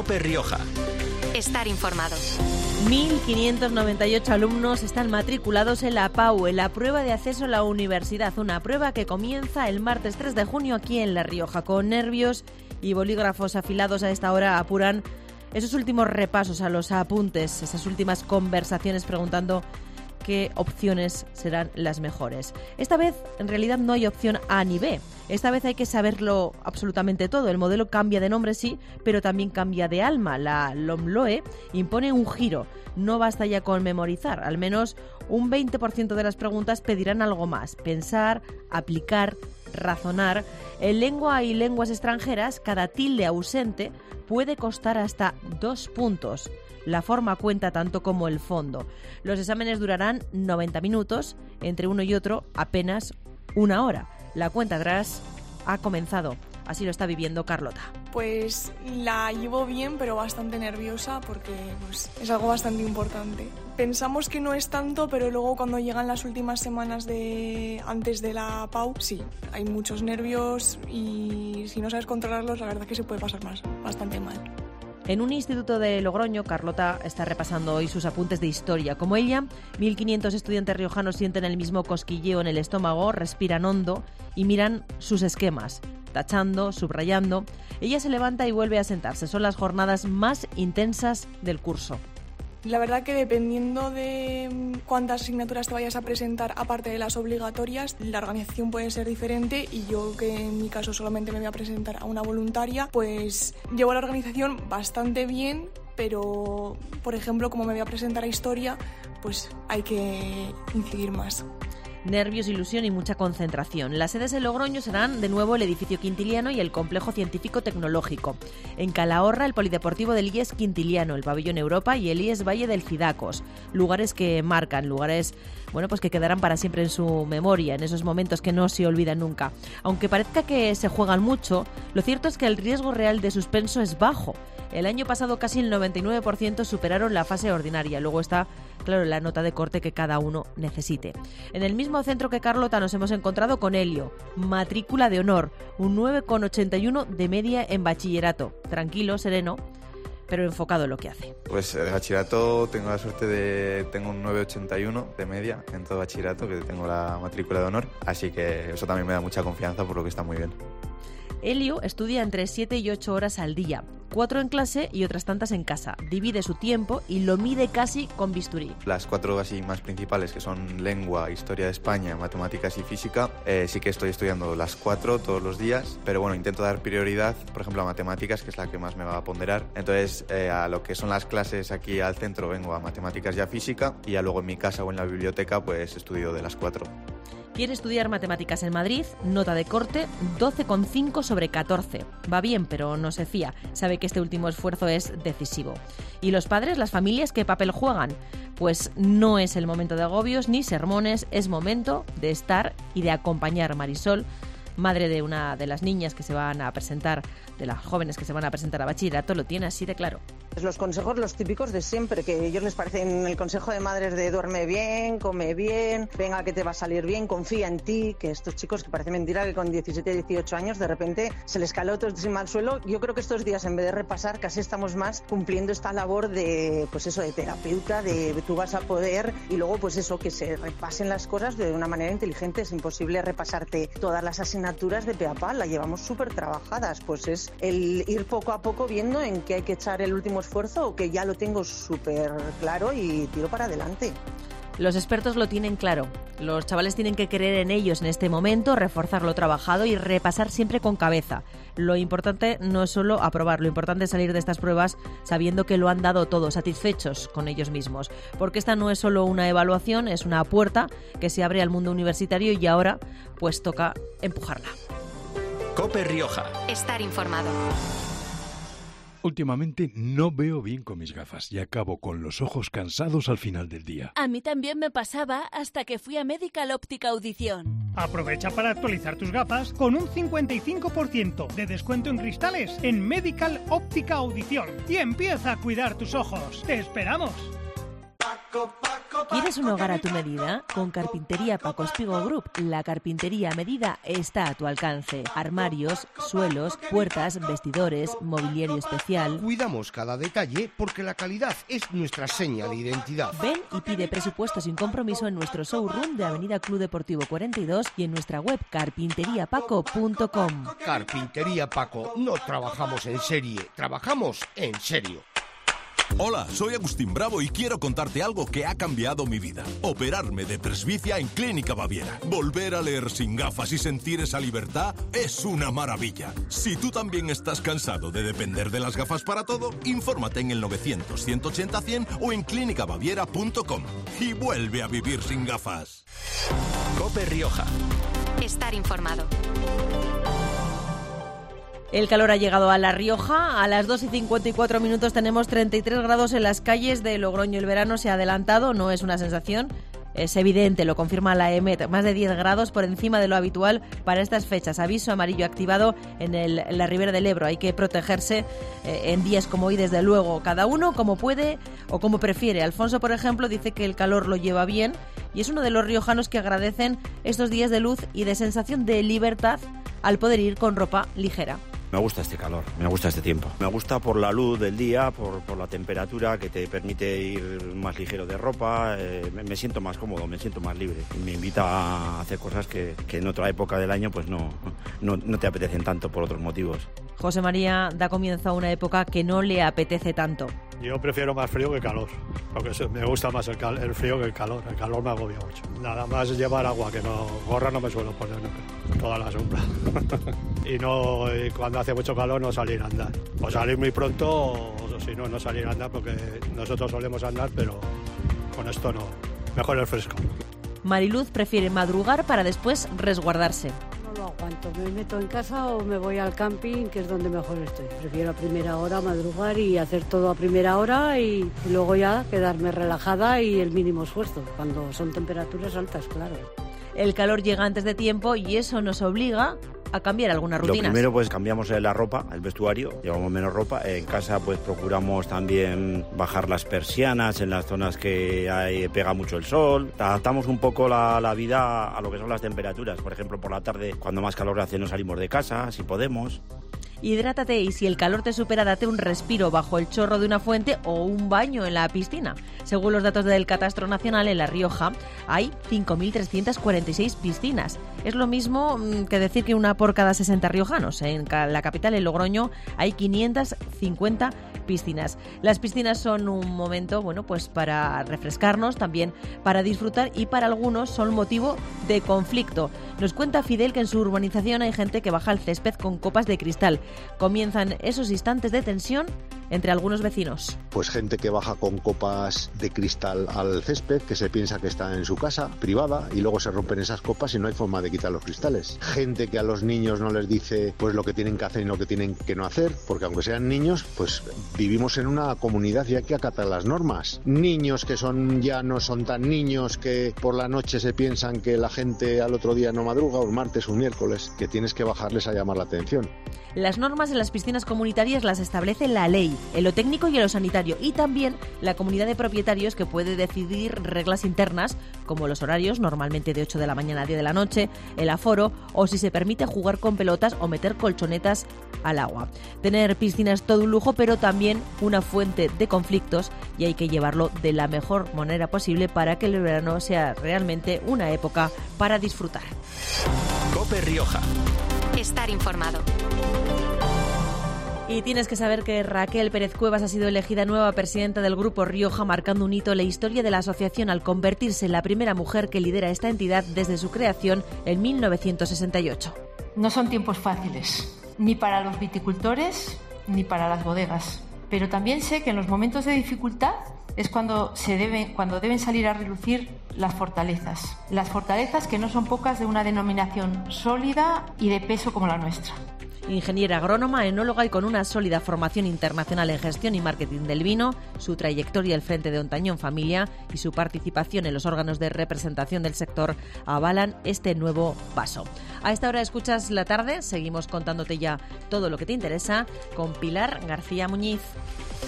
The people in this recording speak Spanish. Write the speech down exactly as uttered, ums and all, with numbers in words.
COPE Rioja. Estar informado. mil quinientos noventa y ocho alumnos están matriculados en la P A U, en la prueba de acceso a la universidad. Una prueba que comienza el martes tres de junio aquí en La Rioja. Con nervios y bolígrafos afilados a esta hora apuran esos últimos repasos a los apuntes, esas últimas conversaciones preguntando qué opciones serán las mejores. Esta vez, en realidad, no hay opción A ni B. Esta vez hay que saberlo absolutamente todo. El modelo cambia de nombre, sí, pero también cambia de alma. La LOMLOE impone un giro. No basta ya con memorizar. Al menos un veinte por ciento de las preguntas pedirán algo más. Pensar, aplicar, razonar. En lengua y lenguas extranjeras, cada tilde ausente puede costar hasta dos puntos. La forma cuenta tanto como el fondo. Los exámenes durarán noventa minutos, entre uno y otro apenas una hora. La cuenta atrás ha comenzado. Así lo está viviendo Carlota. Pues la llevo bien, pero bastante nerviosa porque pues, es algo bastante importante. Pensamos que no es tanto, pero luego cuando llegan las últimas semanas de antes de la P A U, sí, hay muchos nervios y si no sabes controlarlos, la verdad que se puede pasar más, bastante mal. En un instituto de Logroño, Carlota está repasando hoy sus apuntes de historia. Como ella, mil quinientos estudiantes riojanos sienten el mismo cosquilleo en el estómago, respiran hondo y miran sus esquemas, tachando, subrayando. Ella se levanta y vuelve a sentarse. Son las jornadas más intensas del curso. La verdad que dependiendo de cuántas asignaturas te vayas a presentar, aparte de las obligatorias, la organización puede ser diferente y yo, que en mi caso solamente me voy a presentar a una voluntaria, pues llevo la organización bastante bien, pero, por ejemplo, como me voy a presentar a historia, pues hay que incidir más. Nervios, ilusión y mucha concentración. Las sedes en Logroño serán de nuevo el edificio Quintiliano y el complejo científico-tecnológico. En Calahorra, el polideportivo del I E S Quintiliano, el pabellón Europa y el I E S Valle del Cidacos. Lugares que marcan, lugares bueno, pues que quedarán para siempre en su memoria, en esos momentos que no se olvidan nunca. Aunque parezca que se juegan mucho, lo cierto es que el riesgo real de suspenso es bajo. El año pasado casi el noventa y nueve por ciento superaron la fase ordinaria. Luego está, claro, la nota de corte que cada uno necesite. En el mismo centro que Carlota nos hemos encontrado con Helio, matrícula de honor, un nueve coma ochenta y uno de media en bachillerato. Tranquilo, sereno, pero enfocado en lo que hace. Pues de bachillerato tengo la suerte de... tengo un nueve coma ochenta y uno de media en todo bachillerato, que tengo la matrícula de honor, así que eso también me da mucha confianza, por lo que está muy bien. Helio estudia entre siete y ocho horas al día, cuatro en clase y otras tantas en casa. Divide su tiempo y lo mide casi con bisturí. Las cuatro así más principales, que son lengua, historia de España, matemáticas y física, eh, sí que estoy estudiando las cuatro todos los días, pero bueno, intento dar prioridad, por ejemplo, a matemáticas, que es la que más me va a ponderar. Entonces, eh, a lo que son las clases aquí al centro vengo a matemáticas y a física, y ya luego en mi casa o en la biblioteca pues estudio de las cuatro. Quiere estudiar matemáticas en Madrid, nota de corte doce coma cinco sobre catorce. Va bien, pero no se fía. Sabe que este último esfuerzo es decisivo. ¿Y los padres, las familias, qué papel juegan? Pues no es el momento de agobios ni sermones, es momento de estar y de acompañar. Marisol, madre de una de las niñas que se van a presentar, de las jóvenes que se van a presentar a bachillerato, lo tiene así de claro. Los consejos, los típicos de siempre, que a ellos les parecen el consejo de madres de duerme bien, come bien, venga que te va a salir bien, confía en ti, que estos chicos, que parece mentira que con diecisiete, dieciocho años de repente se les caló todo encima al suelo. Yo creo que estos días, en vez de repasar, casi estamos más cumpliendo esta labor de, pues eso, de terapeuta, de tú vas a poder, y luego pues eso, que se repasen las cosas de una manera inteligente. Es imposible repasarte todas las asignaturas de pe a pa, las llevamos súper trabajadas, pues es el ir poco a poco viendo en qué hay que echar el último esfuerzo, o que ya lo tengo súper claro y tiro para adelante. Los expertos lo tienen claro. Los chavales tienen que creer en ellos en este momento, reforzar lo trabajado y repasar siempre con cabeza. Lo importante no es solo aprobar, lo importante es salir de estas pruebas sabiendo que lo han dado todo, satisfechos con ellos mismos. Porque esta no es solo una evaluación, es una puerta que se abre al mundo universitario y ahora pues toca empujarla. COPE Rioja. Estar informado. Últimamente no veo bien con mis gafas y acabo con los ojos cansados al final del día. A mí también me pasaba hasta que fui a Medical Óptica Audición. Aprovecha para actualizar tus gafas con un cincuenta y cinco por ciento de descuento en cristales en Medical Óptica Audición y empieza a cuidar tus ojos. ¡Te esperamos! Paco, Paco. ¿Quieres un hogar a tu medida? Con Carpintería Paco Espigo Group, la carpintería a medida está a tu alcance. Armarios, suelos, puertas, vestidores, mobiliario especial. Cuidamos cada detalle porque la calidad es nuestra seña de identidad. Ven y pide presupuesto sin compromiso en nuestro showroom de Avenida Club Deportivo cuarenta y dos y en nuestra web carpintería paco punto com. Carpintería Paco, no trabajamos en serie, trabajamos en serio. Hola, soy Agustín Bravo y quiero contarte algo que ha cambiado mi vida. Operarme de presbicia en Clínica Baviera. Volver a leer sin gafas y sentir esa libertad es una maravilla. Si tú también estás cansado de depender de las gafas para todo, infórmate en el novecientos, ciento ochenta, cien o en clínica baviera punto com y vuelve a vivir sin gafas. COPE Rioja. Estar informado. El calor ha llegado a La Rioja. A las dos y cincuenta y cuatro minutos tenemos treinta y tres grados en las calles de Logroño. El verano se ha adelantado, no es una sensación, es evidente, lo confirma la E M E T. Más de diez grados por encima de lo habitual para estas fechas. Aviso amarillo activado en, el, en la Ribera del Ebro. Hay que protegerse eh, en días como hoy, desde luego. Cada uno como puede o como prefiere. Alfonso, por ejemplo, dice que el calor lo lleva bien y es uno de los riojanos que agradecen estos días de luz y de sensación de libertad al poder ir con ropa ligera. Me gusta este calor, me gusta este tiempo. Me gusta por la luz del día, por, por la temperatura que te permite ir más ligero de ropa. Eh, me, me siento más cómodo, me siento más libre. Me invita a hacer cosas que, que en otra época del año pues no, no, no te apetecen tanto por otros motivos. José María da comienzo a una época que no le apetece tanto. Yo prefiero más frío que calor, porque me gusta más el, cal, el frío que el calor. El calor me agobia mucho. Nada más llevar agua, que no, gorra no me suelo poner nunca, toda la sombra. y no y cuando hace mucho calor no salir a andar. O salir muy pronto o, o si no, no salir a andar, porque nosotros solemos andar, pero con esto no. Mejor el fresco. Mariluz prefiere madrugar para después resguardarse. No lo aguanto, me meto en casa o me voy al camping, que es donde mejor estoy. Prefiero a primera hora madrugar y hacer todo a primera hora y, y luego ya quedarme relajada y el mínimo esfuerzo, cuando son temperaturas altas, claro. El calor llega antes de tiempo y eso nos obliga a cambiar algunas rutinas. Lo primero, pues cambiamos la ropa, el vestuario, llevamos menos ropa. En casa pues procuramos también bajar las persianas en las zonas que hay, pega mucho el sol. Adaptamos un poco la, la vida a lo que son las temperaturas. Por ejemplo, por la tarde, cuando más calor hace, no salimos de casa, si podemos. Hidrátate y si el calor te supera, date un respiro bajo el chorro de una fuente o un baño en la piscina. Según los datos del Catastro Nacional, en La Rioja hay cinco mil trescientas cuarenta y seis piscinas. Es lo mismo que decir que una por cada sesenta riojanos. En la capital, en Logroño, hay quinientas cincuenta piscinas. Las piscinas son un momento, bueno, pues para refrescarnos, también para disfrutar y para algunos son motivo de conflicto. Nos cuenta Fidel que en su urbanización hay gente que baja al césped con copas de cristal. Comienzan esos instantes de tensión entre algunos vecinos. Pues gente que baja con copas de cristal al césped, que se piensa que está en su casa privada y luego se rompen esas copas y no hay forma de quitar los cristales. Gente que a los niños no les dice pues lo que tienen que hacer y lo que tienen que no hacer, porque aunque sean niños, pues vivimos en una comunidad y hay que acatar las normas. Niños que son ya no son tan niños, que por la noche se piensan que la gente al otro día no madruga, un martes, un miércoles, que tienes que bajarles a llamar la atención. Las normas en las piscinas comunitarias las establece la ley, en lo técnico y en lo sanitario, y también la comunidad de propietarios, que puede decidir reglas internas como los horarios, normalmente de ocho de la mañana a diez de la noche, el aforo o si se permite jugar con pelotas o meter colchonetas al agua. Tener piscinas es todo un lujo, pero también una fuente de conflictos y hay que llevarlo de la mejor manera posible para que el verano sea realmente una época para disfrutar. COPE Rioja. Estar informado. Y tienes que saber que Raquel Pérez Cuevas ha sido elegida nueva presidenta del Grupo Rioja, marcando un hito en la historia de la asociación al convertirse en la primera mujer que lidera esta entidad desde su creación en mil novecientos sesenta y ocho. No son tiempos fáciles, ni para los viticultores ni para las bodegas, pero también sé que en los momentos de dificultad es cuando, se debe, cuando deben salir a relucir las fortalezas. Las fortalezas que no son pocas de una denominación sólida y de peso como la nuestra. Ingeniera agrónoma, enóloga y con una sólida formación internacional en gestión y marketing del vino, su trayectoria al frente de Ontañón Familia y su participación en los órganos de representación del sector avalan este nuevo paso. A esta hora escuchas La Tarde, seguimos contándote ya todo lo que te interesa con Pilar García Muñiz.